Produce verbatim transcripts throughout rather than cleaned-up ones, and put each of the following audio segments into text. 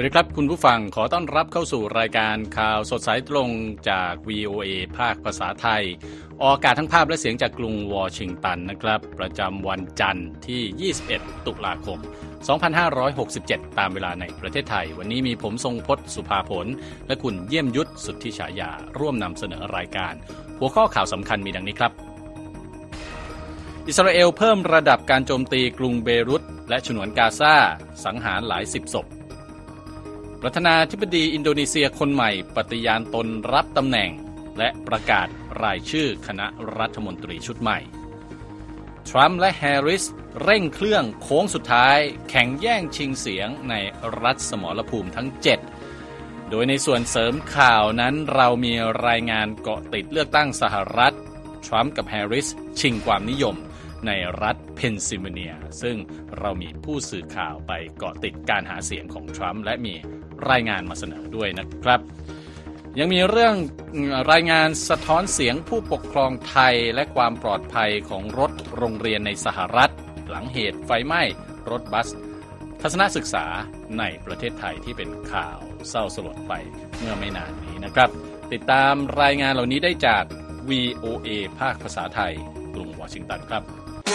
สวัสดีครับคุณผู้ฟังขอต้อนรับเข้าสู่รายการข่าวสดสายตรงจาก วี โอ เอ ภาคภาษาไทยออกอากาศทั้งภาพและเสียงจากกรุงวอชิงตันนะครับประจำวันจันทร์ที่ยี่สิบเอ็ดตุลาคมสองพันห้าร้อยหกสิบเจ็ดตามเวลาในประเทศไทยวันนี้มีผมทรงพจน์สุภาผลและคุณเยี่ยมยุทธสุทธิฉายาร่วมนำเสนอรายการหัวข้อข่าวสำคัญมีดังนี้ครับอิสราเอลเพิ่มระดับการโจมตีกรุงเบรุตและฉนวนกาซาสังหารหลายสิบศพประธานาธิบดีอินโดนีเซียคนใหม่ปฏิญาณตนรับตำแหน่งและประกาศรายชื่อคณะรัฐมนตรีชุดใหม่ทรัมป์และแฮร์ริสเร่งเครื่องโค้งสุดท้ายแข่งแย่งชิงเสียงในรัฐสมรภูมิทั้งเจ็ดโดยในส่วนเสริมข่าวนั้นเรามีรายงานเกาะติดเลือกตั้งสหรัฐทรัมป์กับแฮร์ริสชิงความนิยมในรัฐเพนซิลเวเนียซึ่งเรามีผู้สื่อข่าวไปเกาะติดการหาเสียงของทรัมป์และมีรายงานมาเสนอด้วยนะครับยังมีเรื่องรายงานสะท้อนเสียงผู้ปกครองไทยและความปลอดภัยของรถโรงเรียนในสหรัฐหลังเหตุไฟไหม้รถบัสทัศนศึกษาในประเทศไทยที่เป็นข่าวเศร้าสลดไปเมื่อไม่นานนี้นะครับติดตามรายงานเหล่านี้ได้จาก วี โอ เอ ภาคภาษาไทยกรุงวอชิงตันครับ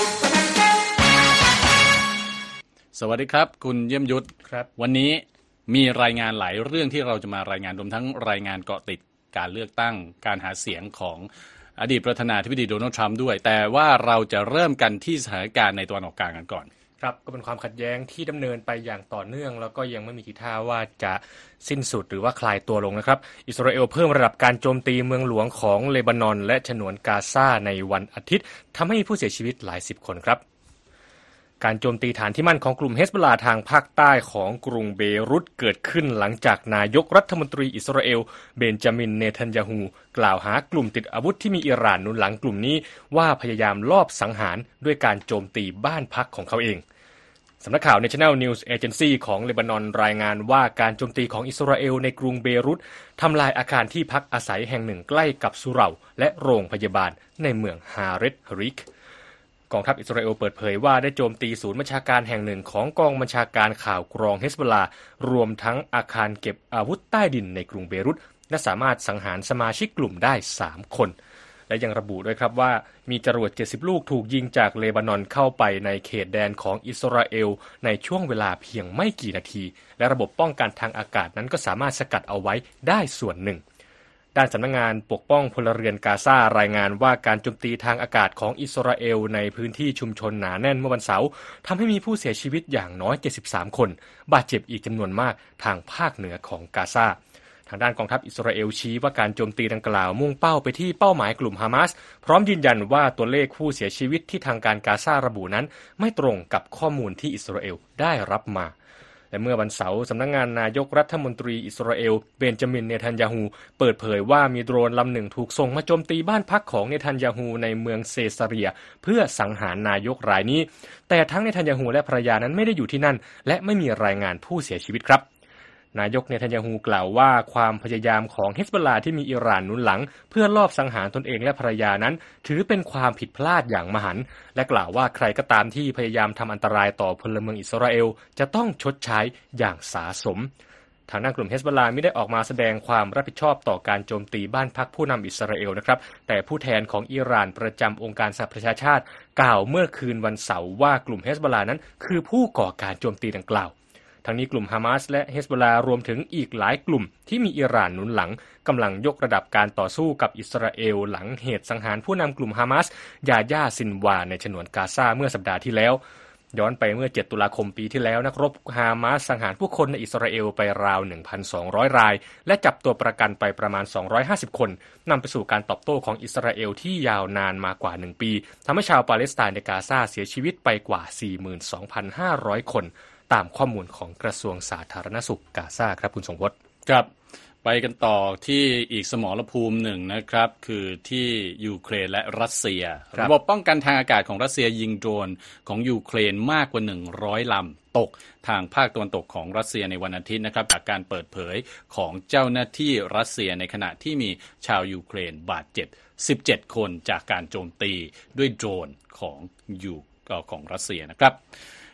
สวัสดีครับคุณเยี่ยมยุทธครับวันนี้มีรายงานหลายเรื่องที่เราจะมารายงานรวมทั้งรายงานเกาะติดการเลือกตั้งการหาเสียงของอดีตประธานาธิบดีโดนัลด์ทรัมป์ด้วยแต่ว่าเราจะเริ่มกันที่สถานการณ์ในตะวันออกกลางกันก่อนครับก็เป็นความขัดแย้งที่ดำเนินไปอย่างต่อเนื่องแล้วก็ยังไม่มีทีท่าว่าจะสิ้นสุดหรือว่าคลายตัวลงนะครับอิสราเอลเพิ่มระดับการโจมตีเมืองหลวงของเลบานอนและฉนวนกาซาในวันอาทิตย์ทำให้มีผู้เสียชีวิตหลายสิบคนครับการโจมตีฐานที่มั่นของกลุ่มเฮซบอลลาห์ทางภาคใต้ของกรุงเบรุตเกิดขึ้นหลังจากนายกรัฐมนตรีอิสราเอลเบนจามินเนทันยาฮูกล่าวหากลุ่มติดอาวุธที่มีอิหร่านหนุนหลังกลุ่มนี้ว่าพยายามลอบสังหารด้วยการโจมตีบ้านพักของเขาเองสำนักข่าว National News Agency ของเลบานอนรายงานว่าการโจมตีของอิสราเอลในกรุงเบรุตทำลายอาคารที่พักอาศัยแห่งหนึ่งใกล้กับสุเหร่าและโรงพยาบาลในเมืองฮาเรตฮริกกองทัพอิสราเอลเปิดเผยว่าได้โจมตีศูนย์บัญชาการแห่งหนึ่งของกองบัญชาการข่าวกรองเฮซบอลลาห์รวมทั้งอาคารเก็บอาวุธใต้ดินในกรุงเบรุตและสามารถสังหารสมาชิกกลุ่มได้สามคนและยังระบุด้วยครับว่ามีจรวดเจ็ดสิบลูกถูกยิงจากเลบานอนเข้าไปในเขตแดนของอิสราเอลในช่วงเวลาเพียงไม่กี่นาทีและระบบป้องกันทางอากาศนั้นก็สามารถสกัดเอาไว้ได้ส่วนหนึ่งด้านสำนักงานปกป้องพลเรือนกาซารายงานว่าการโจมตีทางอากาศของอิสราเอลในพื้นที่ชุมชนหนาแน่นเมื่อวันเสาร์ทำให้มีผู้เสียชีวิตอย่างน้อยเจ็ดสิบสามคนบาดเจ็บอีกจำนวนมากทางภาคเหนือของกาซาทางด้านกองทัพอิสราเอลชี้ว่าการโจมตีดังกล่าวมุ่งเป้าไปที่เป้าหมายกลุ่มฮามาสพร้อมยืนยันว่าตัวเลขผู้เสียชีวิตที่ทางการกาซาระบุนั้นไม่ตรงกับข้อมูลที่อิสราเอลได้รับมาและเมื่อวันเสาร์สำนักงานนายกรัฐมนตรีอิสราเอลเบนจามินเนทันยาฮูเปิดเผยว่ามีโดรนลำหนึ่งถูกส่งมาโจมตีบ้านพักของเนทันยาฮูในเมืองเซซาเรียเพื่อสังหารนายกรายนี้แต่ทั้งเนทันยาฮูและภรรยานั้นไม่ได้อยู่ที่นั่นและไม่มีรายงานผู้เสียชีวิตครับนายกเนทันยาฮูกล่าวว่าความพยายามของเฮซบอลลาห์ที่มีอิหร่านหนุนหลังเพื่อลอบสังหารตนเองและภรรยานั้นถือเป็นความผิดพลาดอย่างมหันต์และกล่าวว่าใครก็ตามที่พยายามทำอันตรายต่อพลเมืองอิสราเอลจะต้องชดใช้อย่างสาสมทางด้านกลุ่มเฮซบอลลาห์ไม่ได้ออกมาแสดงความรับผิดชอบต่อการโจมตีบ้านพักผู้นำอิสราเอลนะครับแต่ผู้แทนของอิหร่านประจำองค์การสหประชาชาติกล่าวเมื่อคืนวันเสาร์ว่ากลุ่มเฮซบอลลาห์นั้นคือผู้ก่อการโจมตีดังกล่าวทั้งนี้กลุ่มฮามาสและเฮซบอลลาห์รวมถึงอีกหลายกลุ่มที่มีอิหร่านหนุนหลังกำลังยกระดับการต่อสู้กับอิสราเอลหลังเหตุสังหารผู้นำกลุ่มฮามาสยาย่าซินวาในฉนวนกาซาเมื่อสัปดาห์ที่แล้วย้อนไปเมื่อเจ็ดตุลาคมปีที่แล้วนักรบฮามาสสังหารผู้คนในอิสราเอลไปราว หนึ่งพันสองร้อย รายและจับตัวประกันไปประมาณสองร้อยห้าสิบคนนำไปสู่การตอบโต้ของอิสราเอลที่ยาวนานมากว่าหนึ่งปีทำให้ชาวปาเลสไตน์ในกาซาเสียชีวิตไปกว่า สี่หมื่นสองพันห้าร้อย คนตามข้อมูลของกระทรวงสาธารณสุขกาซาครับคุณสงพจน์ครับไปกันต่อที่อีกสมรภูมิหนึ่งนะครับคือที่ยูเครนและรัสเซียระบบป้องกันทางอากาศของรัสเซียยิงโดรนของยูเครนมากกว่าหนึ่งร้อยลำตกทางภาคตะวันตกของรัสเซียในวันอาทิตย์นะครับจากการเปิดเผยของเจ้าหน้าที่รัสเซียในขณะที่มีชาวยูเครนบาดเจ็บสิบเจ็ดคนจากการโจมตีด้วยโดรนของยูของรัสเซียนะครับ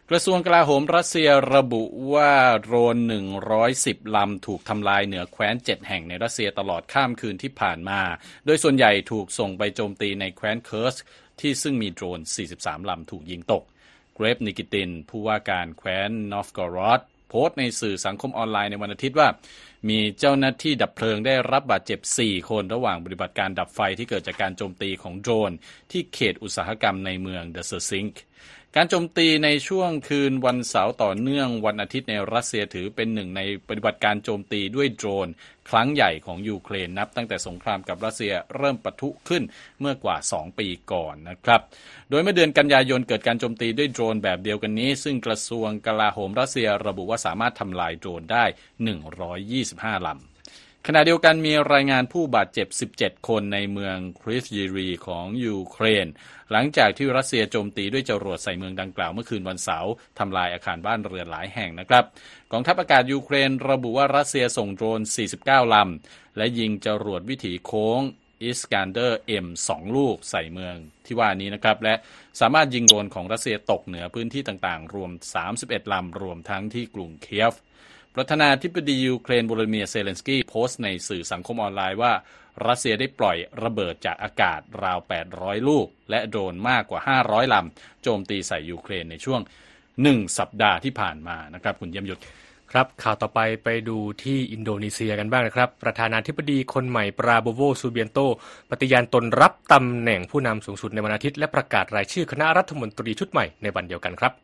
กระทรวงกลาโหมรัสเซียระบุว่าโดรนหนึ่งร้อยสิบลำถูกทำลายเหนือแคว้นเจ็ดแห่งในรัสเซียตลอดข้ามคืนที่ผ่านมาโดยส่วนใหญ่ถูกส่งไปโจมตีในแคว้นเคิร์สที่ซึ่งมีโดรนสี่สิบสามลำถูกยิงตกเกรฟนิกิตินผู้ว่าการแคว้นนอฟกอรอดโพสต์ในสื่อสังคมออนไลน์ในวันอาทิตย์ว่ามีเจ้าหน้าที่ดับเพลิงได้รับบาดเจ็บสี่คนระหว่างปฏิบัติการดับไฟที่เกิดจากการโจมตีของโดรนที่เขตอุตสาหกรรมในเมืองเดอะเซอร์ซิงค์การโจมตีในช่วงคืนวันเสาร์ต่อเนื่องวันอาทิตย์ในรัสเซียถือเป็นหนึ่งในปฏิบัติการโจมตีด้วยโดรนครั้งใหญ่ของยูเครนนับตั้งแต่สงครามกับรัสเซียเริ่มปะทุขึ้นเมื่อกว่าสองปีก่อนนะครับโดยเมื่อเดือนกันยายนเกิดการโจมตีด้วยโดรนแบบเดียวกันนี้ซึ่งกระทรวงกลาโหมรัสเซียระบุว่าสามารถทำลายโดรนได้หนึ่งร้อยยี่สิบห้าลำขณะเดียวกันมีรายงานผู้บาดเจ็บสิบเจ็ดคนในเมืองคริสยีรีของยูเครนหลังจากที่รัสเซียโจมตีด้วยจรวดใส่เมืองดังกล่าวเมื่อคืนวันเสาร์ทำลายอาคารบ้านเรือนหลายแห่งนะครับกองทัพอากาศยูเครนระบุว่ารัสเซียส่งโดรนสี่สิบเก้าลำและยิงจรวดวิถีโค้งอิสกันเดอร์ เอ็ม สอง ลูกใส่เมืองที่ว่านี้นะครับและสามารถยิงโดรนของรัสเซียตกเหนือพื้นที่ต่างๆรวมสามสิบเอ็ดลำรวมทั้งที่กรุงเคียฟประธานาธิบดียูเครนโวโลดิเมียร์เซเลนสกี้โพสต์ในสื่อสังคมออนไลน์ว่ารัสเซียได้ปล่อยระเบิดจากอากาศราวแปดร้อยลูกและโดรนมากกว่าห้าร้อยลำโจมตีใส่ยูเครนในช่วงหนึ่งสัปดาห์ที่ผ่านมานะครับคุณเยี่ยมยุทธครับข่าวต่อไปไปดูที่อินโดนีเซียกันบ้างนะครับประธานาธิบดีคนใหม่ปราโบโวซูเบียนโตปฏิญาณตนรับตำแหน่งผู้นำสูงสุดในวันอาทิตย์และประกาศรายชื่อคณะรัฐมนตรีชุดใหม่ในวันเดียวกันครับ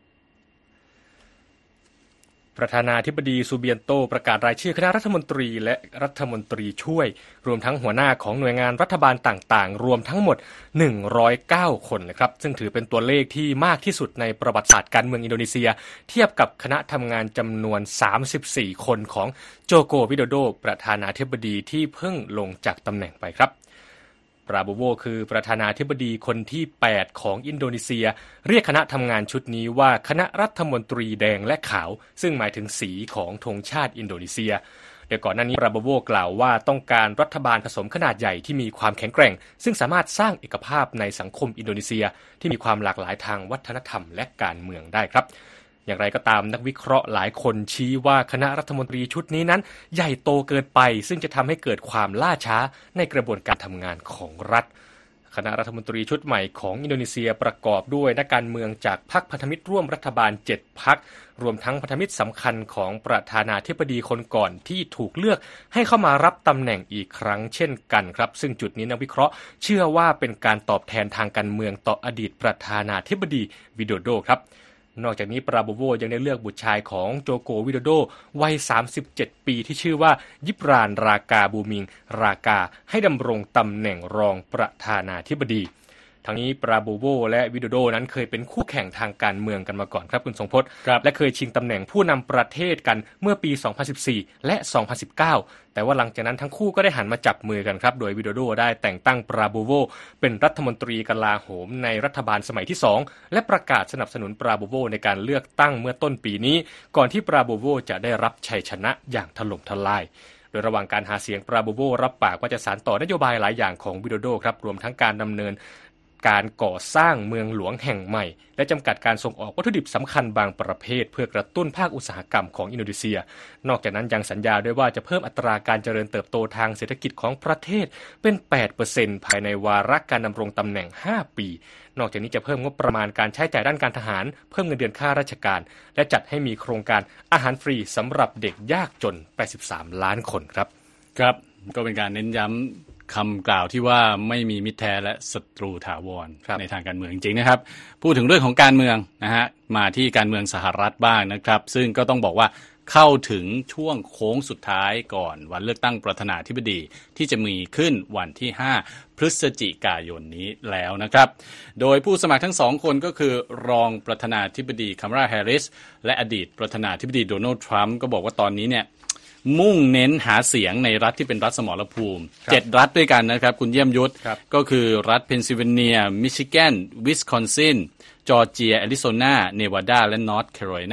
ประธานาธิบดีซูเบียนโตประกาศรายชื่อคณะรัฐมนตรีและรัฐมนตรีช่วยรวมทั้งหัวหน้าของหน่วยงานรัฐบาลต่างๆรวมทั้งหมดหนึ่งร้อยเก้าคนนะครับซึ่งถือเป็นตัวเลขที่มากที่สุดในประวัติศาสตร์การเมืองอินโดนีเซียเทียบกับคณะทำงานจำนวนสามสิบสี่คนของโจโกวิโดโดประธานาธิบดีที่เพิ่งลงจากตำแหน่งไปครับปราโบโวคือประธานาธิบดีคนที่แปดของอินโดนีเซียเรียกคณะทำงานชุดนี้ว่าคณะรัฐมนตรีแดงและขาวซึ่งหมายถึงสีของธงชาติอินโดนีเซียโดยก่อนหน้านี้ปราโบโวกล่าวว่าต้องการรัฐบาลผสมขนาดใหญ่ที่มีความแข็งแกร่งซึ่งสามารถสร้างเอกภาพในสังคมอินโดนีเซียที่มีความหลากหลายทางวัฒนธรรมและการเมืองได้ครับอย่างไรก็ตามนักวิเคราะห์หลายคนชี้ว่าคณะรัฐมนตรีชุดนี้นั้นใหญ่โตเกินไปซึ่งจะทำให้เกิดความล่าช้าในกระบวนการทำงานของรัฐคณะรัฐมนตรีชุดใหม่ของอินโดนีเซียประกอบด้วยนักการเมืองจากพรรคพันธมิตรร่วมรัฐบาลเจ็ดพรรครวมทั้งพันธมิตรสำคัญของประธานาธิบดีคนก่อนที่ถูกเลือกให้เข้ามารับตำแหน่งอีกครั้งเช่นกันครับซึ่งจุดนี้นักวิเคราะห์เชื่อว่าเป็นการตอบแทนทางการเมืองต่ออดีตประธานาธิบดีวิโดโดครับนอกจากนี้ปราโบโวยังได้เลือกบุตรชายของโจโกวิโดโดวัยสามสิบเจ็ดปีที่ชื่อว่ายิบรานรากาบูมิงรากาให้ดำรงตำแหน่งรองประธานาธิบดีทั้งนี้ปราโบโวและวิโดโดนั้นเคยเป็นคู่แข่งทางการเมืองกันมาก่อนครับคุณทรงพจน์และเคยชิงตำแหน่งผู้นำประเทศกันเมื่อปีสองพันสิบสี่และสองพันสิบเก้าแต่ว่าหลังจากนั้นทั้งคู่ก็ได้หันมาจับมือกันครับโดยวิโดโดได้แต่งตั้งปราโบโวเป็นรัฐมนตรีกลาโหมในรัฐบาลสมัยที่สองและประกาศสนับสนุนปราโบโวในการเลือกตั้งเมื่อต้นปีนี้ก่อนที่ปราโบโวจะได้รับชัยชนะอย่างถล่มทลายโดยระหว่างการหาเสียงปราโบโวรับปากว่าจะสานต่อนโยบายหลายอย่างของวิโดโดครับรวมทั้งการดำเนินการก่อสร้างเมืองหลวงแห่งใหม่และจำกัดการส่งออกวัตถุดิบสำคัญบางประเภทเพื่อกระตุ้นภาคอุตสาหกรรมของอินโดนีเซียนอกจากนั้นยังสัญญาด้วยว่าจะเพิ่มอัตราการเจริญเติบโตทางเศรษฐกิจของประเทศเป็น แปดเปอร์เซ็นต์ ภายในวาระการดำรงตำแหน่งห้าปีนอกจากนี้จะเพิ่มงบประมาณการใช้จ่ายด้านการทหารเพิ่มเงินเดือนข้าราชการและจัดให้มีโครงการอาหารฟรีสำหรับเด็กยากจนแปดสิบสามล้านคนครับครับก็เป็นการเน้นย้ำคำกล่าวที่ว่าไม่มีมิตรแท้และศัตรูถาวรในทางการเมืองจริงๆนะครับพูดถึงเรื่องของการเมืองนะฮะมาที่การเมืองสหรัฐบ้างนะครับซึ่งก็ต้องบอกว่าเข้าถึงช่วงโค้งสุดท้ายก่อนวันเลือกตั้งประธานาธิบดีที่จะมีขึ้นวันที่ห้าพฤศจิกายนนี้แล้วนะครับโดยผู้สมัครทั้งสองคนก็คือรองประธานาธิบดีคัมราแฮร์ริสและอดีตประธานาธิบดีโดนัลด์ทรัมป์ก็บอกว่าตอนนี้เนี่ยมุ่งเน้นหาเสียงในรัฐที่เป็นรัฐสมรภูมิเจ็ดรัฐด้วยกันนะครับคุณเยี่ยมยุทธก็คือรัฐเพนซิลเวเนียมิชิแกนวิสคอนซินจอร์เจียแอริโซนาเนวาดาและนอร์ทแคโรไลนา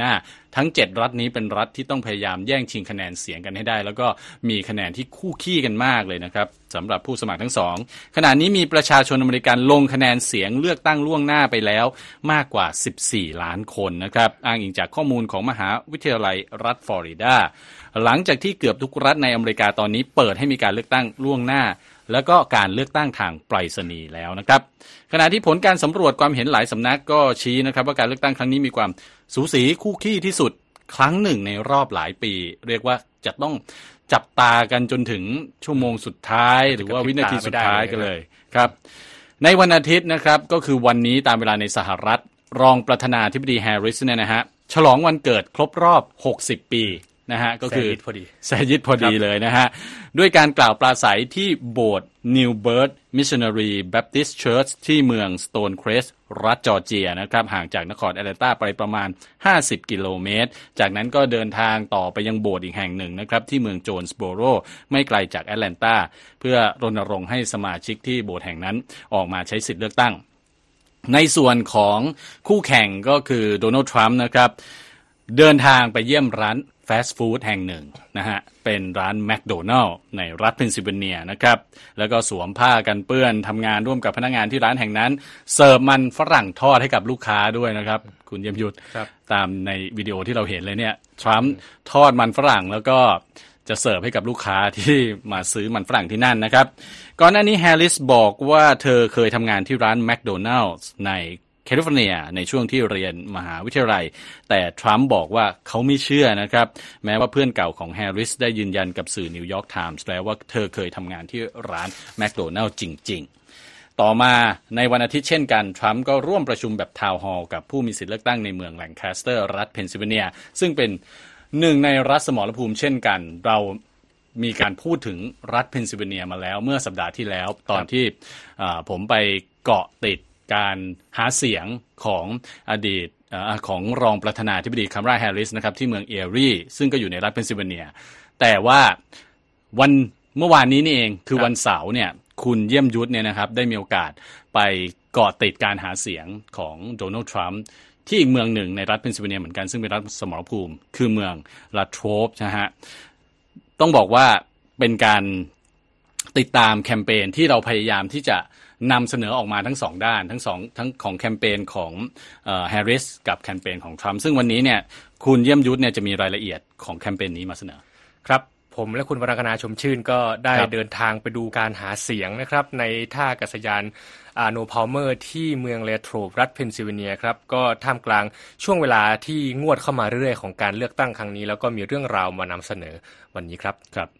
ทั้งเจ็ดรัฐนี้เป็นรัฐที่ต้องพยายามแย่งชิงคะแนนเสียงกันให้ได้แล้วก็มีคะแนนที่คู่ขี้กันมากเลยนะครับสำหรับผู้สมัครทั้งสองขณะนี้มีประชาชนอเมริกันลงคะแนนเสียงเลือกตั้งล่วงหน้าไปแล้วมากกว่าสิบสี่ล้านคนนะครับอ้างอิงจากข้อมูลของมหาวิทยาลัยรัฐฟลอริดาหลังจากที่เกือบทุกรัฐในอเมริกาตอนนี้เปิดให้มีการเลือกตั้งล่วงหน้าแล้วก็การเลือกตั้งทางไปรษณีย์แล้วนะครับขณะที่ผลการสำรวจความเห็นหลายสำนักก็ชี้นะครับว่าการเลือกตั้งครั้งนี้มีความสูสีคู่ขี้ที่สุดครั้งหนึ่งในรอบหลายปีเรียกว่าจะต้องจับตากันจนถึงชั่วโมงสุดท้ายหรือว่าวินาทีสุดท้ายกันเลยครับในวันอาทิตย์นะครับก็คือวันนี้ตามเวลาในสหรัฐรองประธานาธิบดีแฮร์ริสเนี่ยนะฮะฉลองวันเกิดครบรอบหกสิบปีนะฮะก็คือแซยิดพอดีเลยนะฮะด้วยการกล่าวปราศัยที่โบสถ์ New Birth Missionary Baptist Church ที่เมือง Stonecrest รัฐจอร์เจียนะครับห่างจากนครแอตแลนตาไปประมาณห้าสิบกิโลเมตรจากนั้นก็เดินทางต่อไปยังโบสถ์อีกแห่งหนึ่งนะครับที่เมืองโจนส์โบโรไม่ไกลจากแอตแลนตาเพื่อรณรงค์ให้สมาชิกที่โบสถ์แห่งนั้นออกมาใช้สิทธิเลือกตั้งในส่วนของคู่แข่งก็คือโดนัลด์ทรัมป์นะครับเดินทางไปเยี่ยมร้านฟาสต์ฟู้ดแห่งหนึ่งนะฮะเป็นร้านแมคโดนัลล์ในรัฐเพนซิลเวเนียนะครับแล้วก็สวมผ้ากันเปื้อนทำงานร่วมกับพนักงานที่ร้านแห่งนั้นเสิร์ฟมันฝรั่งทอดให้กับลูกค้าด้วยนะครับคุณเยี่ยมยุทธตามในวิดีโอที่เราเห็นเลยเนี่ยทรัมป์ทอดมันฝรั่งแล้วก็จะเสิร์ฟให้กับลูกค้าที่มาซื้อมันฝรั่งที่นั่นนะครับก่อนหน้านี้แฮร์ริสบอกว่าเธอเคยทำงานที่ร้านแมคโดนัลล์ในแคลิฟอร์เนียในช่วงที่เรียนมหาวิทยาลัยแต่ทรัมป์บอกว่าเขาไม่เชื่อนะครับแม้ว่าเพื่อนเก่าของแฮร์ริสได้ยืนยันกับสื่อนิวยอร์กไทมส์แล้วว่าเธอเคยทำงานที่ร้านแมคโดนัลล์จริงๆต่อมาในวันอาทิตย์เช่นกันทรัมป์ก็ร่วมประชุมแบบทาวน์ฮอลล์กับผู้มีสิทธิเลือกตั้งในเมืองแลงคาสเตอร์รัฐเพนซิลเวเนียซึ่งเป็นหนึ่งในรัฐสมรภูมิเช่นกันเรามีการพูดถึงรัฐเพนซิลเวเนียมาแล้วเมื่อสัปดาห์ที่แล้วตอนที่ผมไปเกาะติดการหาเสียงของอดีตของรองประธานาธิบดีคัมราแฮร์ริสนะครับที่เมืองเอรีซึ่งก็อยู่ในรัฐเพนซิลเวเนียแต่ว่าวันเมื่อวานนี้นี่เองคือวันเสาร์เนี่ยคุณเยี่ยมยุทธเนี่ยนะครับได้มีโอกาสไปเกาะติดการหาเสียงของโดนัลด์ทรัมป์ที่อีกเมืองหนึ่งในรัฐเพนซิลเวเนียเหมือนกันซึ่งเป็นรัฐสมรภูมิคือเมืองลาโทรปนะฮะต้องบอกว่าเป็นการติดตามแคมเปญที่เราพยายามที่จะนำเสนอออกมาทั้งสองด้านทั้งสองทั้งของแคมเปญของเอ่อแฮร์ริสกับแคมเปญของทรัมป์ซึ่งวันนี้เนี่ยคุณเยี่ยมยุทธเนี่ยจะมีรายละเอียดของแคมเปญนี้มาเสนอครับผมและคุณวรรณนาชมชื่นก็ได้เดินทางไปดูการหาเสียงนะครับในท่าอากาศยานอาร์โนพาวเมอร์ที่เมืองเลโทรปรัฐเพนซิลเวเนียครับก็ท่ามกลางช่วงเวลาที่งวดเข้ามาเรื่อยๆของการเลือกตั้งครั้งนี้แล้วก็มีเรื่องราวมานำเสนอวันนี้ครับครับ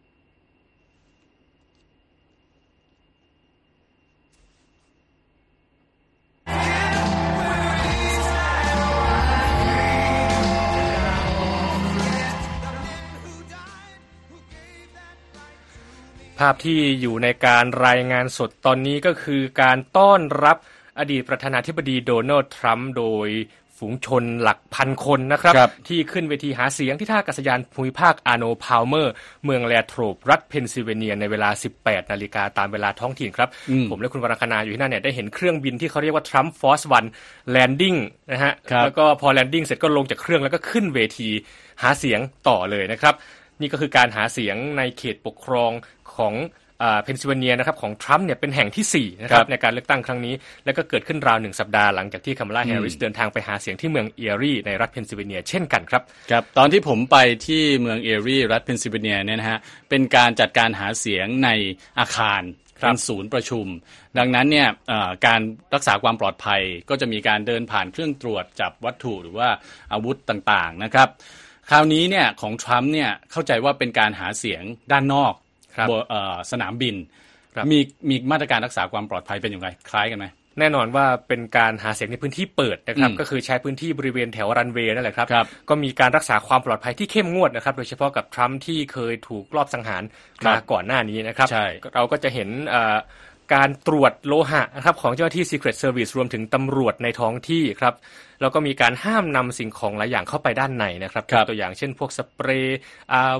ภาพที่อยู่ในการรายงานสดตอนนี้ก็คือการต้อนรับอดีตประธานาธิบดีโดนัลด์ทรัมป์โดยฝูงชนหลักพันคนนะครับที่ขึ้นเวทีหาเสียงที่ท่าอากาศยานภูมิภาคอาร์โนพาวเมอร์เมืองแลโทรปรัฐเพนซิลเวเนียในเวลา สิบแปดนาฬิกาตามเวลาท้องถิ่นครับผมและคุณวรรณนาอยู่ที่นั่นเนี่ยได้เห็นเครื่องบินที่เขาเรียกว่าทรัมป์ฟอร์สวันแลนดิ้งนะฮะแล้วก็พอแลนดิ้งเสร็จก็ลงจากเครื่องแล้วก็ขึ้นเวทีหาเสียงต่อเลยนะครับนี่ก็คือการหาเสียงในเขตปกครองของอ่าเพนซิลเวเนียนะครับของทรัมป์เนี่ยเป็นแห่งที่สี่นะครับในการเลือกตั้งครั้งนี้แล้วก็เกิดขึ้นราวหนึ่งสัปดาห์หลังจากที่คัมลาแฮร์ริสเดินทางไปหาเสียงที่เมืองเอรีในรัฐเพนซิลเวเนียเช่นกันครับครับตอนที่ผมไปที่เมืองเอรีรัฐเพนซิลเวเนียเนี่ยนะฮะเป็นการจัดการหาเสียงในอาคารเป็นศูนย์ประชุมดังนั้นเนี่ยการรักษาความปลอดภัยก็จะมีการเดินผ่านเครื่องตรวจจับวัตถุหรือว่าอาวุธต่างๆนะครับคราวนี้เนี่ยของทรัมป์เนี่ยเข้าใจว่าเป็นการหาเสียงด้านนอกสนามบินมีมีมาตรการรักษาความปลอดภัยเป็นอย่างไรคล้ายกันไหมแน่นอนว่าเป็นการหาเสียงในพื้นที่เปิดนะครับก็คือใช้พื้นที่บริเวณแถวรันเวย์นั่นแหละครับก็มีการรักษาความปลอดภัยที่เข้มงวดนะครับโดยเฉพาะกับทรัมป์ที่เคยถูกลอบสังหารมาก่อนหน้านี้นะครับเราก็จะเห็นการตรวจโลหะนะครับของเจ้าหน้าที่ Secret Service รวมถึงตำรวจในท้องที่ครับแล้วก็มีการห้ามนำสิ่งของหลายอย่างเข้าไปด้านในนะครับตัวอย่างเช่นพวกสเปรย์อาวุธ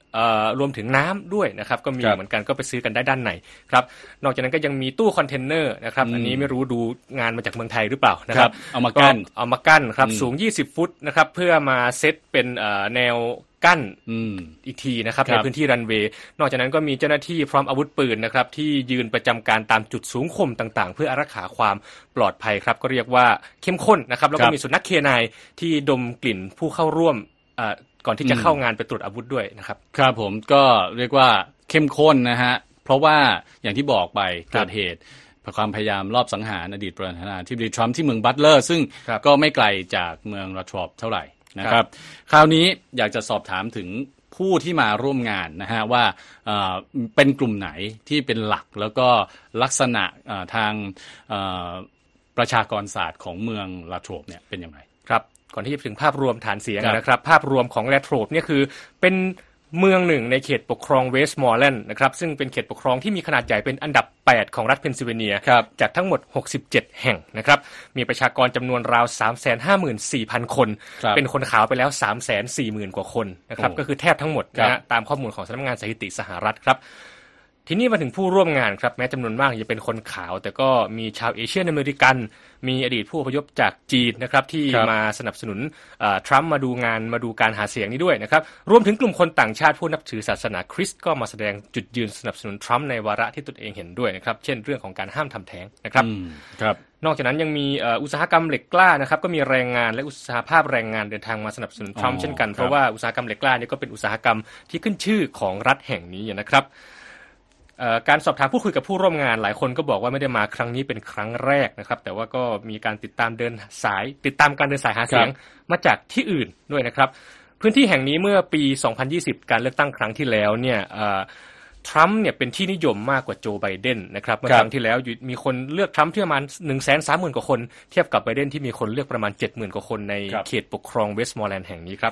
รวมถึงน้ำด้วยนะครับก็มีเหมือนกันก็ไปซื้อกันได้ด้านในครับนอกจากนั้นก็ยังมีตู้คอนเทนเนอร์นะครับอันนี้ไม่รู้ดูงานมาจากเมืองไทยหรือเปล่านะครับเอามากั้นเอามากั้นครับสูงยี่สิบฟุตนะครับเพื่อมาเซตเป็นแนวกั้นอีกทีนะครับในพื้นที่รันเวย์นอกจากนั้นก็มีเจ้าหน้าที่พร้อมอาวุธปืนนะครับที่ยืนประจำการตามจุดสูงคมต่างๆเพื่อรักษาความปลอดภัยครับก็เรียกว่าเข้มข้นนะครับแล้วก็มีสุนัขเคนายที่ดมกลิ่นผู้เข้าร่วมก่อนที่จะเข้างานไปตรวจอาวุธด้วยนะครับครับผมก็เรียกว่าเข้มข้นนะฮะเพราะว่าอย่างที่บอกไปเกิดเหตุความพยายามรอบสังหารอดีตประธานาธิบดีทรัมป์ที่เมืองบัตเลอร์ซึ่งก็ไม่ไกลจากเมืองลาทรอปเท่าไหร่นะครับคราวนี้อยากจะสอบถามถึงผู้ที่มาร่วมงานนะฮะว่าเป็นกลุ่มไหนที่เป็นหลักแล้วก็ลักษณะทางประชากรศาสตร์ของเมืองลาทรอปเนี่ยเป็นอย่างไรครับก่อนที่จะถึงภาพรวมฐานเสียงนะครับภาพรวมของลาทรอปเนี่ยคือเป็นเมืองหนึ่งในเขตปกครองเวสต์มอร์แลนด์นะครับซึ่งเป็นเขตปกครองที่มีขนาดใหญ่เป็นอันดับแปดของรัฐเพนซิลเวเนียจากทั้งหมดหกสิบเจ็ดแห่งนะครับมีประชากรจำนวนราว สามแสนห้าหมื่นสี่พัน คนเป็นคนขาวไปแล้ว สามแสนสี่หมื่น กว่าคนนะครับก็คือแทบทั้งหมดนะฮะตามข้อมูลของสำนักงานสถิติสหรัฐครับทีนี้มาถึงผู้ร่วมงานครับแม้จำนวนมากจะเป็นคนขาวแต่ก็มีชาวเอเชียอเมริกันมีอดีตผู้อพยพจากจีนนะครับที่มาสนับสนุนทรัมป์มาดูงานมาดูการหาเสียงนี้ด้วยนะครับรวมถึงกลุ่มคนต่างชาติผู้นับถือศาสนาคริสต์ก็มาแสดงจุดยืนสนับสนุนทรัมป์ในวาระที่ตนเองเห็นด้วยนะครับเช่นเรื่องของการห้ามทำแท้งนะครับนอกจากนั้นยังมีอุตสาหกรรมเหล็กกล้านะครับก็มีแรงงานและอุตสาหภาพแรงงานเดินทางมาสนับสนุนทรัมป์เช่นกันเพราะว่าอุตสาหกรรมเหล็กกล้านี่ก็เป็นอุตสาหกรรมที่ขึ้นชื่อของรัฐแห่งนี้นะครับการสอบถามพูดคุยกับผู้ร่วมงานหลายคนก็บอกว่าไม่ได้มาครั้งนี้เป็นครั้งแรกนะครับแต่ว่าก็มีการติดตามเดินสายติดตามการเดินสายหาเสียงมาจากที่อื่นด้วยนะครับพื้นที่แห่งนี้เมื่อปีสองพันยี่สิบการเลือกตั้งครั้งที่แล้วเนี่ยทรัมป์เนี่ยเป็นที่นิยมมากกว่าโจไบเดนนะครับเมื่อครั้งที่แล้วมีคนเลือกทรัมป์ที่ประมาณ หนึ่งแสนสามหมื่น กว่าคนเทียบกับไบเดนที่มีคนเลือกประมาณ เจ็ดหมื่น กว่าคนในเขตปกครองเวสต์มอร์แลนด์แห่งนี้ครับ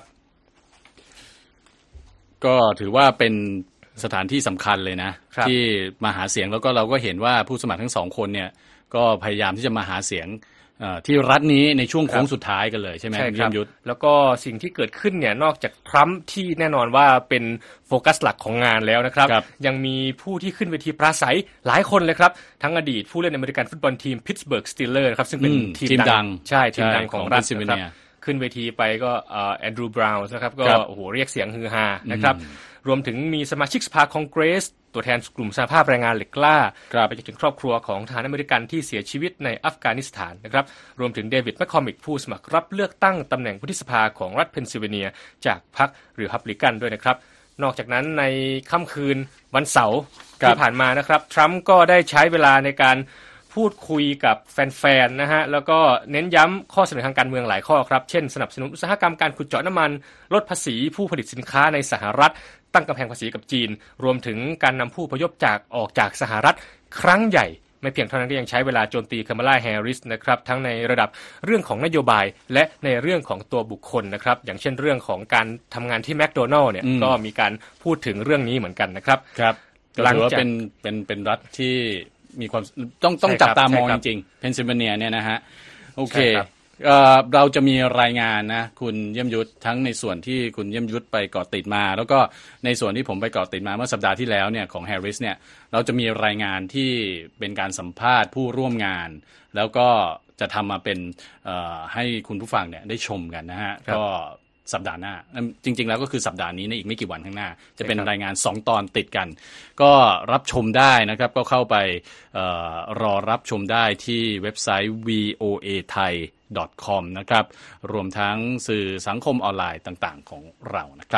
ก็ถือว่าเป็นสถานที่สำคัญเลยนะที่มาหาเสียงแล้วก็เราก็เห็นว่าผู้สมัครทั้งสองคนเนี่ยก็พยายามที่จะมาหาเสียงที่รัฐนี้ในช่วงโค้งสุดท้ายกันเลยใช่ไหมครับแล้วก็สิ่งที่เกิดขึ้นเนี่ยนอกจากทรัมป์ที่แน่นอนว่าเป็นโฟกัสหลักของงานแล้วนะครับยังมีผู้ที่ขึ้นเวทีปราศัยหลายคนเลยครับทั้งอดีตผู้เล่นอเมริกันฟุตบอลทีมพิตต์สเบิร์กสตีลเลอร์ครับซึ่งเป็นทีมดังใช่ทีมดังของรัฐนะครับขึ้นเวทีไปก็แอนดรูว์บราวน์นะครับก็โอ้โหเรียกเสียงฮือฮานะครับรวมถึงมีสมาชิกสภาคองเกรสตัวแทนกลุ่มสหภาพแรงงานเหล็กกล้าไปจนถึงครอบครัวของทหารอเมริกันที่เสียชีวิตในอัฟกานิสถานนะครับรวมถึงเดวิดแมคคอมิกผู้สมัครรับเลือกตั้งตำแหน่งวุฒิสภาของรัฐเพนซิลเวเนียจากพรรครีพับลิกันด้วยนะครับนอกจากนั้นในค่ำคืนวันเสาร์ที่ผ่านมานะครับทรัมป์ก็ได้ใช้เวลาในการพูดคุยกับแฟนๆนะฮะแล้วก็เน้นย้ำข้อเสนอทางการเมืองหลายข้อครับเช่นสนับสนุนอุตสาหกรรมการขุดเจาะน้ำมันลดภาษีผู้ผลิตสินค้าในสหรัฐตั้งกำแพงภาษีกับจีนรวมถึงการนำผู้อพยพจากออกจากสหรัฐครั้งใหญ่ไม่เพียงเท่านั้นก็ยังใช้เวลาโจมตีคามาลาแฮร์ริสนะครับทั้งในระดับเรื่องของนโยบายและในเรื่องของตัวบุคคลนะครับอย่างเช่นเรื่องของการทำงานที่แมคโดนัลด์เนี่ยก็มีการพูดถึงเรื่องนี้เหมือนกันนะครับครับหลังจากเป็นเป็นเป็นรัฐที่มีความต้องต้องจับตามองจริงๆเพนซิลเวเนียเนี่ยนะฮะโอเคเอ่อเราจะมีรายงานนะคุณเยี่ยมยุทธทั้งในส่วนที่คุณเยี่ยมยุทธไปเกาะติดมาแล้วก็ในส่วนที่ผมไปเกาะติดมาเมื่อสัปดาห์ที่แล้วเนี่ยของแฮร์ริสเนี่ยเราจะมีรายงานที่เป็นการสัมภาษณ์ผู้ร่วมงานแล้วก็จะทำมาเป็นเอ่อให้คุณผู้ฟังเนี่ยได้ชมกันนะฮะก็สัปดาห์หน้าจริงๆแล้วก็คือสัปดาห์นี้ในอีกไม่กี่วันข้างหน้าจะเป็นรายงานสองตอนติดกันก็รับชมได้นะครับก็เข้าไปเอ่อรอรับชมได้ที่เว็บไซต์ วี โอ เอ ไทย ดอท คอม นะครับรวมทั้งสื่อสังคมออนไลน์ต่างๆของเรานะครับ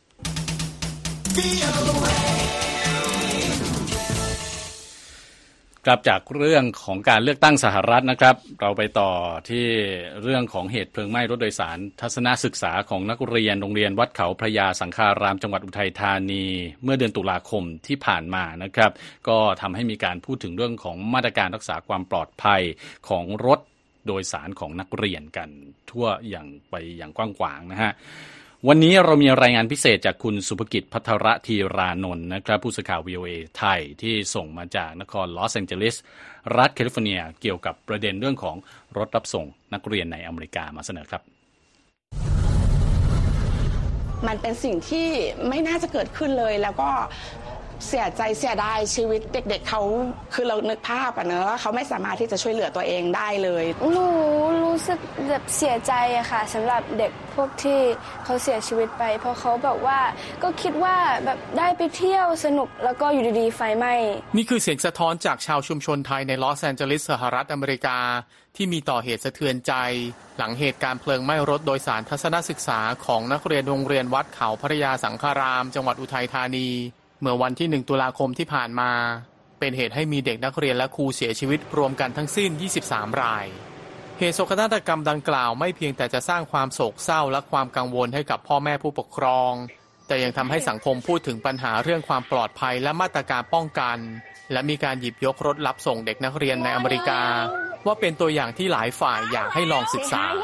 กลับจากเรื่องของการเลือกตั้งสหรัฐนะครับเราไปต่อที่เรื่องของเหตุเพลิงไหม้รถโดยสารทัศนศึกษาของนักเรียนโรงเรียนวัดเขาพระยาสังฆารามจังหวัดอุทัยธานีเมื่อเดือนตุลาคมที่ผ่านมานะครับก็ทำให้มีการพูดถึงเรื่องของมาตรการรักษาความปลอดภัยของรถโดยสารของนักเรียนกันทั่วอย่างไปอย่างกว้างขวางนะฮะวันนี้เรามีรายงานพิเศษจากคุณสุภกิจภัทรธีรานนท์นะครับผู้สื่อข่าว วี โอ เอ ไทยที่ส่งมาจากนครลอสแองเจลิสรัฐแคลิฟอร์เนียเกี่ยวกับประเด็นเรื่องของรถรับส่งนักเรียนในอเมริกามาเสนอครับมันเป็นสิ่งที่ไม่น่าจะเกิดขึ้นเลยแล้วก็เสียใจเสียดายชีวิตเด็กๆ เ, เขาคือเรานึกภาพอะเนอะเขาไม่สามารถที่จะช่วยเหลือตัวเองได้เลยหนูรู้สึกแบบเสียใจอะค่ะสำหรับเด็กพวกที่เขาเสียชีวิตไปเพราะเขาแบบว่าก็คิดว่าแบบได้ไปเที่ยวสนุกแล้วก็อยู่ดีๆไฟไหม้นี่คือเสียงสะท้อนจากชาวชุมชนไทยในลอสแอนเจลิสสหรัฐอเมริกาที่มีต่อเหตุสะเทือนใจหลังเหตุการณ์เพลิงไหม้รถโดยสารทัศนศึกษาของนักเรียนโรงเรียนวัดเขาพระยาสังฆารามจังหวัดอุทัยธานีเมื่อวันที่หนึ่งตุลาคมที่ผ่านมาเป็นเหตุให้มีเด็กนักเรียนและครูเสียชีวิตรวมกันทั้งสิ้นยี่สิบสามรายเหตุโศกนาฏกรรมดังกล่าวไม่เพียงแต่จะสร้างความโศกเศร้าและความกังวลให้กับพ่อแม่ผู้ปกครองแต่ยังทำให้สังคมพูดถึงปัญหาเรื่องความปลอดภัยและมาตรการป้องกันและมีการหยิบยกรถรับส่งเด็กนักเรียนในอเมริกาว่าเป็นตัวอย่างที่หลายฝ่ายอยากให้ลองศึกษา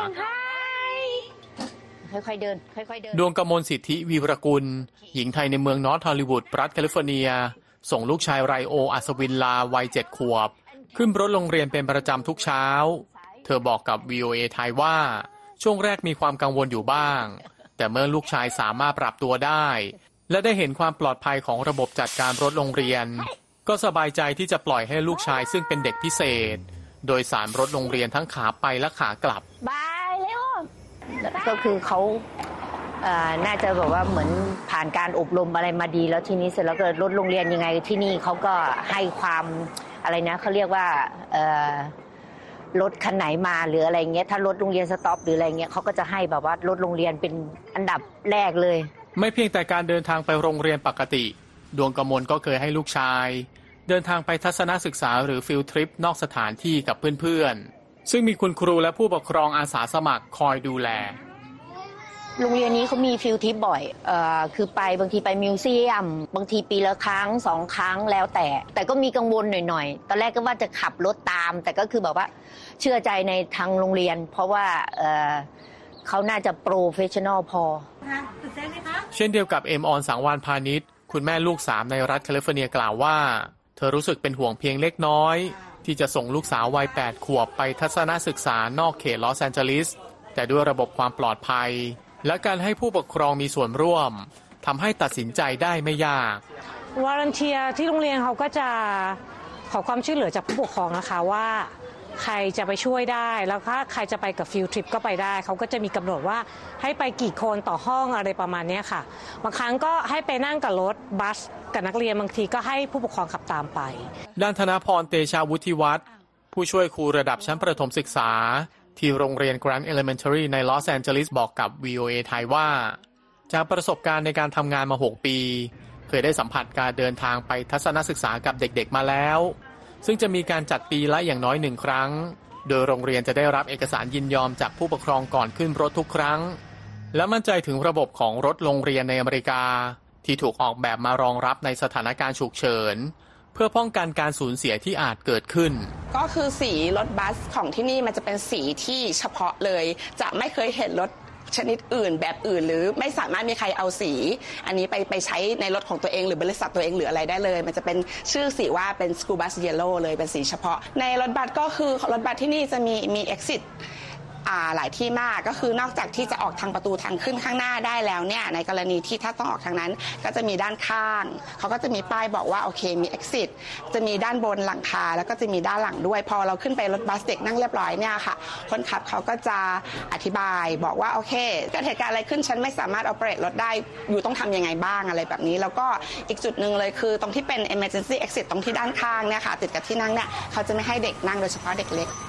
ค่อยๆเดินค่อยๆเดินดวงกมลสิทธิวีรกุลหญิงไทยในเมืองนอร์ทฮอลลีวูดรัฐแคลิฟอร์เนียส่งลูกชายไรโออัศวินลาวัยเจ็ดขวบขึ้นรถโรงเรียนเป็นประจำทุกเช้าเธอบอกกับ วี โอ เอ ไทยว่าช่วงแรกมีความกังวลอยู่บ้างแต่เมื่อลูกชายสามารถปรับตัวได้และได้เห็นความปลอดภัยของระบบจัดการรถโรงเรียนก็สบายใจที่จะปล่อยให้ลูกชายซึ่งเป็นเด็กพิเศษโดยสารรถโรงเรียนทั้งขาไปและขากลับบายแล้วก็คือเขาน่าจะแบบว่าเหมือนผ่านการอบรมอะไรมาดีแล้วทีนี้เสร็จแล้วก็รถโรงเรียนยังไงที่นี่เขาก็ให้ความอะไรนะเขาเรียกว่ารถคันไหนมาหรืออะไรเงี้ยถ้ารถโรงเรียนสต็อปหรืออะไรเงี้ยเขาก็จะให้แบบว่ารถโรงเรียนเป็นอันดับแรกเลยไม่เพียงแต่การเดินทางไปโรงเรียนปกติดวงกมลก็เคยให้ลูกชายเดินทางไปทัศนศึกษาหรือฟิลทริปนอกสถานที่กับเพื่อนๆซึ่งมีคุณครูและผู้ปกครองอาสาสมัครคอยดูแลโรงเรียนนี้เขามีฟิลทริปบ่อยเอ่อคือไปบางทีไปมิวเซียมบางทีปีละครั้งสองครั้งแล้วแต่แต่ก็มีกังวลหน่อยๆตอนแรกก็ว่าจะขับรถตามแต่ก็คือแบบว่าเชื่อใจในทางโรงเรียนเพราะว่าเอ่อเขาน่าจะโปรเฟชชั่นอลพอเช่นเดียวกับเอ็มออนสังวานพาณิชย์คุณแม่ลูกสามในรัฐแคลิฟอร์เนียกล่าวว่าเธอรู้สึกเป็นห่วงเพียงเล็กน้อยที่จะส่งลูกสาววัยแปดขวบไปทัศนศึกษานอกเขตลอสแอนเจลิสแต่ด้วยระบบความปลอดภัยและการให้ผู้ปกครองมีส่วนร่วมทำให้ตัดสินใจได้ไม่ยากวอลันเทียร์ที่โรงเรียนเขาก็จะขอความช่วยเหลือจากผู้ปกครองนะคะว่าใครจะไปช่วยได้แล้วถ้าใครจะไปกับฟิลทริปก็ไปได้เขาก็จะมีกำหนดว่าให้ไปกี่คนต่อห้องอะไรประมาณนี้ค่ะบางครั้งก็ให้ไปนั่งกับรถบัสกับนักเรียนบางทีก็ให้ผู้ปกครองขับตามไปด้านธนพรเตชาวุฒิวัฒน์ผู้ช่วยครูระดับชั้นประถมศึกษาที่โรงเรียน Grant Elementary ในลอสแอนเจลิสบอกกับ วี โอ เอ ไทยว่าจากประสบการณ์ในการทำงานมาหกปีเคยได้สัมผัสการเดินทางไปทัศนศึกษากับเด็กๆมาแล้วซึ่งจะมีการจัดปีละอย่างน้อยหนึ่งครั้งโดยโรงเรียนจะได้รับเอกสารยินยอมจากผู้ปกครองก่อนขึ้นรถทุกครั้งและมั่นใจถึงระบบของรถโรงเรียนในอเมริกาที่ถูกออกแบบมารองรับในสถานการณ์ฉุกเฉินเพื่อป้องกันการสูญเสียที่อาจเกิดขึ้นก็คือสีรถบัสของที่นี่มันจะเป็นสีที่เฉพาะเลยจะไม่เคยเห็นรถชนิดอื่นแบบอื่นหรือไม่สามารถมีใครเอาสีอันนี้ไปไปใช้ในรถของตัวเองหรือบริษัทตัวเองหรืออะไรได้เลยมันจะเป็นชื่อสีว่าเป็น School Bus Yellow เลยเป็นสีเฉพาะในรถบัสก็คือรถบัสที่นี่จะมีมี exitหลายที่มากก็คือนอกจากที่จะออกทางประตูทางขึ้นข้างหน้าได้แล้วเนี่ยในกรณีที่ถ้าต้องออกทางนั้นก็จะมีด้านข้างเขาก็จะมีป้ายบอกว่าโอเคมี exit จะมีด้านบนหลังคาแล้วก็จะมีด้านหลังด้วยพอเราขึ้นไปรถบัสเด็กนั่งเรียบร้อยเนี่ยค่ะคนขับเขาก็จะอธิบายบอกว่าโอเคเกิดเหตุการณ์อะไรขึ้นฉันไม่สามารถ operate รถได้อยู่ต้องทำยังไงบ้างอะไรแบบนี้แล้วก็อีกจุดหนึ่งเลยคือตรงที่เป็น emergency exit ตรงที่ด้านข้างเนี่ยค่ะติดกับที่นั่งเนี่ยเขาจะไม่ให้เด็กนั่งโดยเฉพาะเด็กเล็ก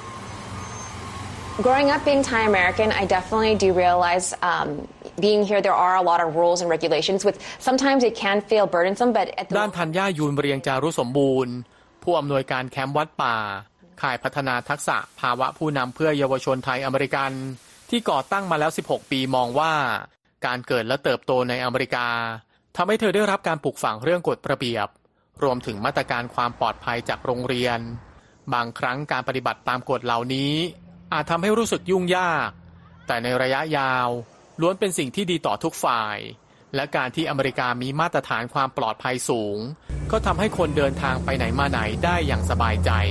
Growing up being Thai American, I definitely do realize um, being here there are a lot of rules and regulations with sometimes it can feel burdensome but at the ด้านธัญญายูนเรียงจารุสมบูรณ์ผู้อำนวยการแคมป์วัดป่าข่ายพัฒนาทักษะภาวะผู้นำเพื่อเยาวชนไทยอเมริกันที่ก่อตั้งมาแล้วสิบหกปีมองว่าการเกิดและเติบโตในอเมริกาทำให้เธอได้รับการปลูกฝังเรื่องกฎระเบียบรวมถึงมาตรการความปลอดภัยจากโรงเรียนบางครั้งการปฏิบัติตามกฎเหล่านี้อาจทำให้รู้สึกยุ่งยากแต่ในระยะยาวล้วนเป็นสิ่งที่ดีต่อทุกฝ่ายและการที่อเมริกามีมาตรฐานความปลอดภัยสูงก็ทำให้คนเดินทางไปไหนมาไหนได้อย่างสบายใจ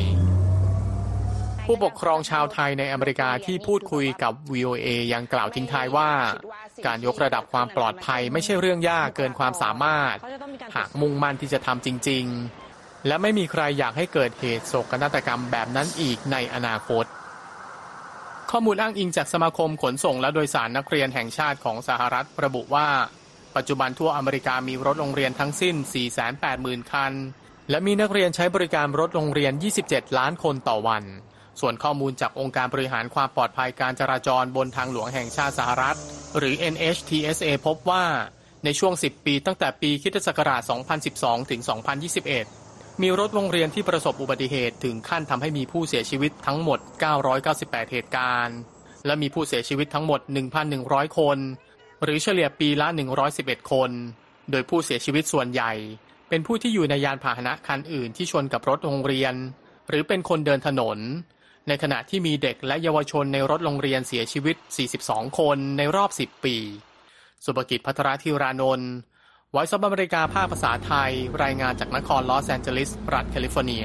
ผู้ปกครองชาวไทยในอเมริกาที่พูดคุยกับ วี โอ เอ ยังกล่าวทิ้งท้ายว่าการยกระดับความปลอดภัยไม่ใช่เรื่องยากเกินความสามารถหากมุ่งมั่นที่จะทำจริงๆและไม่มีใครอยากให้เกิดเหตุโศกนาฏกรรมแบบนั้นอีกในอนาคตข้อมูลอ้างอิงจากสมาคมขนส่งและโดยสารนักเรียนแห่งชาติของสหรัฐระบุว่าปัจจุบันทั่วอเมริกามีรถโรงเรียนทั้งสิ้น สี่แสนแปดหมื่น คันและมีนักเรียนใช้บริการรถโรงเรียน ยี่สิบเจ็ด ล้านคนต่อวันส่วนข้อมูลจากองค์การบริหารความปลอดภัยการจราจรบนทางหลวงแห่งชาติสหรัฐหรือ เอ็น เอช ที เอส เอ พบว่าในช่วงสิบปีตั้งแต่ปีค.ศ. สองพันสิบสอง ถึง สองพันยี่สิบเอ็ดมีรถโรงเรียนที่ประสบอุบัติเหตุถึงขั้นทำให้มีผู้เสียชีวิตทั้งหมดเก้าร้อยเก้าสิบแปดเหตุการณ์และมีผู้เสียชีวิตทั้งหมด หนึ่งพันหนึ่งร้อย คนหรือเฉลี่ยปีละหนึ่งร้อยสิบเอ็ดคนโดยผู้เสียชีวิตส่วนใหญ่เป็นผู้ที่อยู่ในยานพาหนะคันอื่นที่ชนกับรถโรงเรียนหรือเป็นคนเดินถนนในขณะที่มีเด็กและเยาวชนในรถโรงเรียนเสียชีวิตสี่สิบสองคนในรอบสิบปีสุภกิจภัทรธีรานนท์ Voice of America ภาคภาษาไทยรายงานจากนครลอสแอนเจลิสรัฐแคลิฟอร์เนีย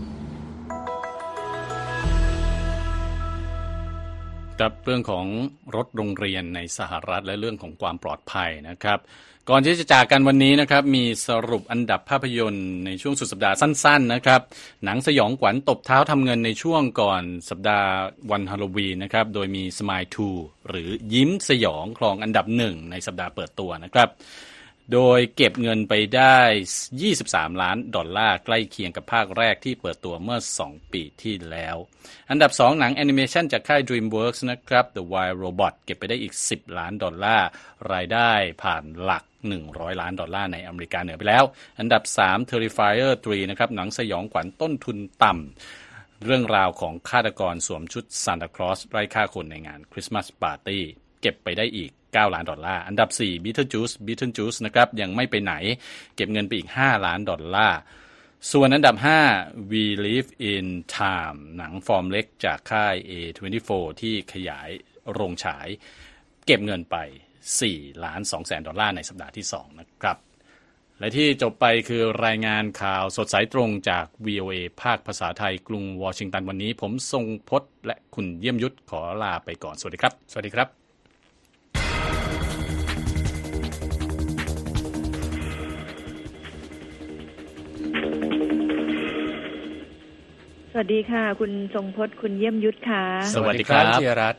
กับเรื่องของรถโรงเรียนในสหรัฐและเรื่องของความปลอดภัยนะครับก่อนที่จะจากกันวันนี้นะครับมีสรุปอันดับภาพยนตร์ในช่วงสุดสัปดาห์สั้นๆนะครับหนังสยองขวัญตบเท้าทำเงินในช่วงก่อนสัปดาห์วันฮาโลวีนนะครับโดยมี Smile ทู หรือยิ้มสยองครองอันดับหนึ่งในสัปดาห์เปิดตัวนะครับโดยเก็บเงินไปได้ยี่สิบสามล้านดอลลาร์ใกล้เคียงกับภาคแรกที่เปิดตัวเมื่อสองปีที่แล้วอันดับสองหนังแอนิเมชันจากค่าย DreamWorks นะครับ The Wild Robot เก็บไปได้อีกสิบล้านดอลลาร์รายได้ผ่านหลักหนึ่งร้อยล้านดอลลาร์ในอเมริกาเหนือไปแล้วอันดับสาม Terrifier สามนะครับหนังสยองขวัญต้นทุนต่ำเรื่องราวของฆาตกรสวมชุดซานตาคลอสไล่ฆ่าคนในงานคริสต์มาสปาร์ตี้เก็บไปได้อีกเก้าล้านดอลลาร์อันดับสี่ Beetlejuice Beetlejuice นะครับยังไม่ไปไหนเก็บเงินไปอีกห้าล้านดอลลาร์ส่วนอันดับห้า We Live in Time หนังฟอร์มเล็กจากค่าย เอ ยี่สิบสี่ ที่ขยายโรงฉายเก็บเงินไปสี่ล้านสองแสนดอลลาร์ในสัปดาห์ที่สองนะครับและที่จบไปคือรายงานข่าวสดสายตรงจาก วี โอ เอ ภาคภาษาไทยกรุงวอชิงตันวันนี้ผมทรงพจน์และคุณเยี่ยมยุทธขอลาไปก่อนสวัสดีครับสวัสดีครับสวัสดีค่ะคุณทรงพจน์คุณเยี่ยมยุทธค่ะสวัสดีครับธีรรัตน์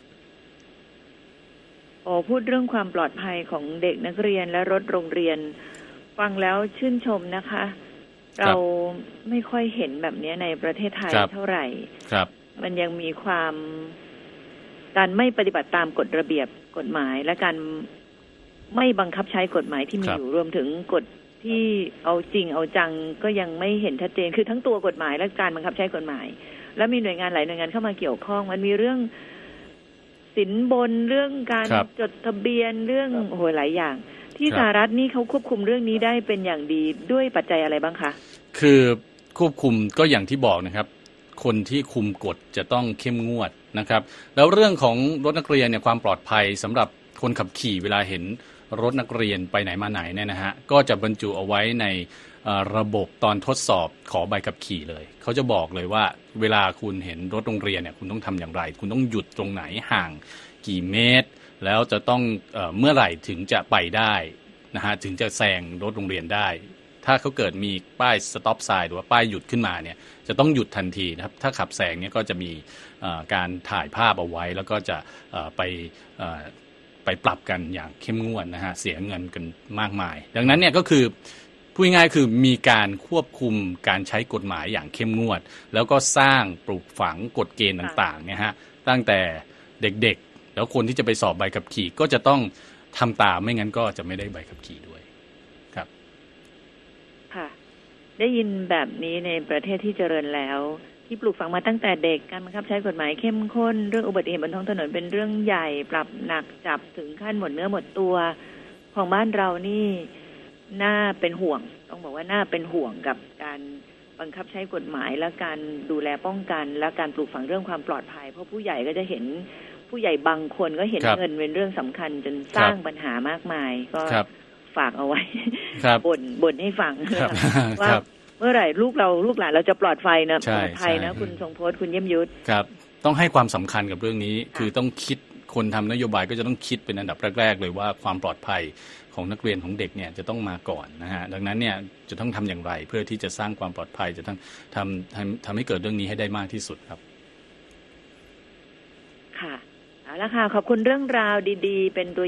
โอ้พูดเรื่องความปลอดภัยของเด็กนักเรียนและรถโรงเรียนฟังแล้วชื่นชมนะคะเราไม่ค่อยเห็นแบบนี้ในประเทศไทยเท่าไหร่ครับมันยังมีความการไม่ปฏิบัติตามกฎระเบียบกฎหมายและการไม่บังคับใช้กฎหมายที่มีอยู่รวมถึงกฎที่เอาจริงเอาจังก็ยังไม่เห็นชัดเจนคือทั้งตัวกฎหมายและการบังคับใช้กฎหมายแล้วมีหน่วยงานหลายหน่วยงานเข้ามาเกี่ยวข้องมันมีเรื่องสินบนเรื่องการจดทะเบียนเรื่องโอ้โหหลายอย่างที่สหรัฐนี่เขาควบคุมเรื่องนี้ได้เป็นอย่างดีด้วยปัจจัยอะไรบ้างคะคือควบคุมก็อย่างที่บอกนะครับคนที่คุมกฎจะต้องเข้มงวดนะครับแล้วเรื่องของรถนักเรียนเนี่ยความปลอดภัยสำหรับคนขับขี่เวลาเห็นรถนักเรียนไปไหนมาไหนเนี่ยนะฮะก็จะบรรจุเอาไว้ในระบบตอนทดสอบขอใบขับขี่เลยเขาจะบอกเลยว่าเวลาคุณเห็นรถโรงเรียนเนี่ยคุณต้องทำอย่างไรคุณต้องหยุดตรงไหนห่างกี่เมตรแล้วจะต้องเอ่อเมื่อไหร่ถึงจะไปได้นะฮะถึงจะแซงรถโรงเรียนได้ถ้าเขาเกิดมีป้าย stop sign หรือว่าป้ายหยุดขึ้นมาเนี่ยจะต้องหยุดทันทีนะครับถ้าขับแซงเนี่ยก็จะมีการถ่ายภาพเอาไว้แล้วก็จะไปไปปรับกันอย่างเข้มงวดนะฮะเสียเงินกันมากมายดังนั้นเนี่ยก็คือพูดง่ายๆคือมีการควบคุมการใช้กฎหมายอย่างเข้มงวดแล้วก็สร้างปลูกฝังกฎเกณฑ์ต่างๆเนี่ยฮะตั้งแต่เด็กๆแล้วคนที่จะไปสอบใบขับขี่ก็จะต้องทำตามไม่งั้นก็จะไม่ได้ใบขับขี่ด้วยครับค่ะได้ยินแบบนี้ในประเทศที่เจริญแล้วที่ปลูกฝังมาตั้งแต่เด็กการบังคับใช้กฎหมายเข้มข้นเรื่องอุบัติเหตุบนท้องถนนเป็นเรื่องใหญ่ปรับหนักจับถึงขั้นหมดเนื้อหมดตัวของบ้านเรานี่น่าเป็นห่วงต้องบอกว่าน่าเป็นห่วงกับการบังคับใช้กฎหมายและการดูแลป้องกันและการปลูกฝังเรื่องความปลอดภัยเพราะผู้ใหญ่ก็จะเห็นผู้ใหญ่บางคนก็เห็นเงินเป็นเรื่องสำคัญจนสร้างปัญหามากมายก็ฝากเอาไว้บ่นบ่นให้ฟังว่าเมื่อไหร่ลูกเราลูกหลานเราจะปลอดภัยนะปลอดภัยนะคุณทรงพจน์คุณเยี่ยมยุทธครับต้องให้ความสำคัญกับเรื่องนี้คือต้องคิดคนทำนโยบายก็จะต้องคิดเป็นอันดับแรกๆเลยว่าความปลอดภัยของนักเรียนของเด็กเนี่ยจะต้องมาก่อนนะฮะดังนั้นเนี่ยจะต้องทำอย่างไรเพื่อที่จะสร้างความปลอดภัยจะต้องทำทำทำให้เกิดเรื่องนี้ให้ได้มากที่สุดครับค่ะเอาละค่ะขอบคุณเรื่องราวดีๆเป็นตัว